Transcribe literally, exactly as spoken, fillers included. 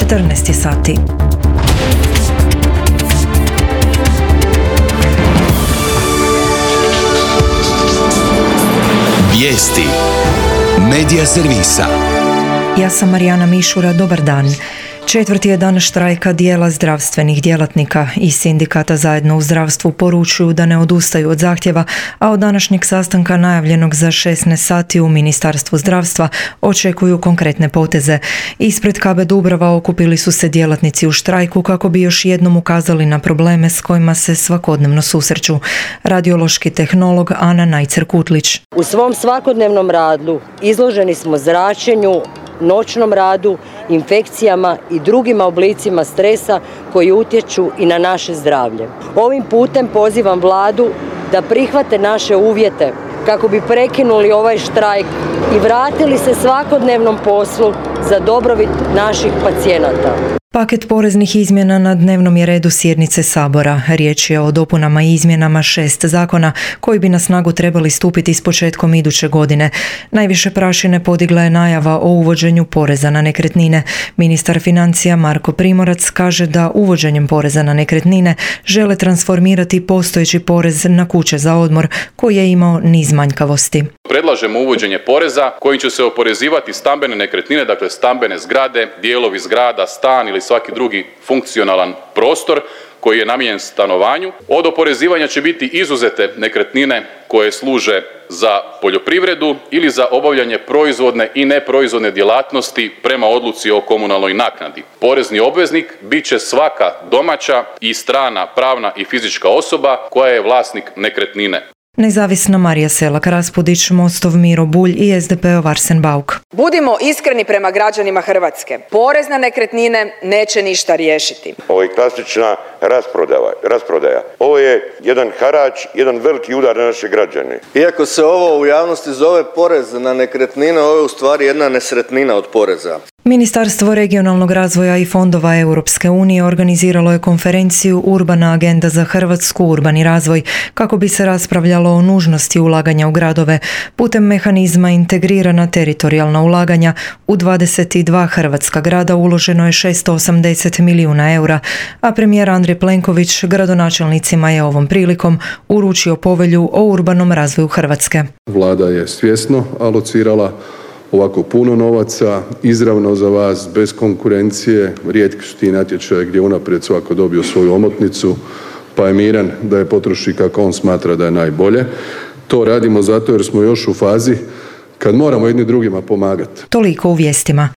četrnaest je sati. Vijesti Medija servisa. Ja sam Marijana Mišura, dobar dan. Četvrti je dan štrajka dijela zdravstvenih djelatnika i sindikata Zajedno u zdravstvu poručuju da ne odustaju od zahtjeva, a od današnjeg sastanka najavljenog za šesnaest sati u Ministarstvu zdravstva očekuju konkretne poteze. Ispred K B Dubrava okupili su se djelatnici u štrajku kako bi još jednom ukazali na probleme s kojima se svakodnevno susreću. Radiološki tehnolog Ana Najcer-Kutlić. U svom svakodnevnom radu izloženi smo zračenju, noćnom radu, infekcijama i drugim oblicima stresa koji utječu i na naše zdravlje. Ovim putem pozivam Vladu da prihvate naše uvjete kako bi prekinuli ovaj štrajk i vratili se svakodnevnom poslu za dobrobit naših pacijenata. Paket poreznih izmjena na dnevnom je redu sjednice Sabora. Riječ je o dopunama i izmjenama šest zakona koji bi na snagu trebali stupiti s početkom iduće godine. Najviše prašine podigla je najava o uvođenju poreza na nekretnine. Ministar financija Marko Primorac kaže da uvođenjem poreza na nekretnine žele transformirati postojeći porez na kuće za odmor koji je imao niz manjkavosti. Predlažemo uvođenje poreza kojim će se oporezivati stambene nekretnine, dakle stambene zgrade, dijelovi zgrada, stan ili svaki drugi funkcionalan prostor koji je namijenjen stanovanju. Od oporezivanja će biti izuzete nekretnine koje služe za poljoprivredu ili za obavljanje proizvodne i neproizvodne djelatnosti prema odluci o komunalnoj naknadi. Porezni obveznik bit će svaka domaća i strana pravna i fizička osoba koja je vlasnik nekretnine. Nezavisna Marija Selak-Raspudić, Mostov Miro Bulj i S D P-ov Arsen Bauk. Budimo iskreni prema građanima Hrvatske. Porez na nekretnine neće ništa riješiti. Ovo je klasična rasprodaja. rasprodaja. Ovo je jedan harač, jedan veliki udar na naše građane. Iako se ovo u javnosti zove porez na nekretnine, ovo je u stvari jedna nesretnina od poreza. Ministarstvo regionalnog razvoja i fondova Europske unije organiziralo je konferenciju Urbana agenda za Hrvatsku, urbani razvoj, kako bi se raspravljalo o nužnosti ulaganja u gradove. Putem mehanizma integrirana teritorijalna ulaganja u dvadeset dva hrvatska grada uloženo je šesto osamdeset milijuna eura, a premijer Andrej Plenković gradonačelnicima je ovom prilikom uručio povelju o urbanom razvoju Hrvatske. Vlada je svjesno alocirala ovako puno novaca, izravno za vas, bez konkurencije. Rijetki su ti natječaji gdje unaprijed svako dobio svoju omotnicu, pa je miran da je potroši kako on smatra da je najbolje. To radimo zato jer smo još u fazi kad moramo jedni drugima pomagati. Toliko u vijestima.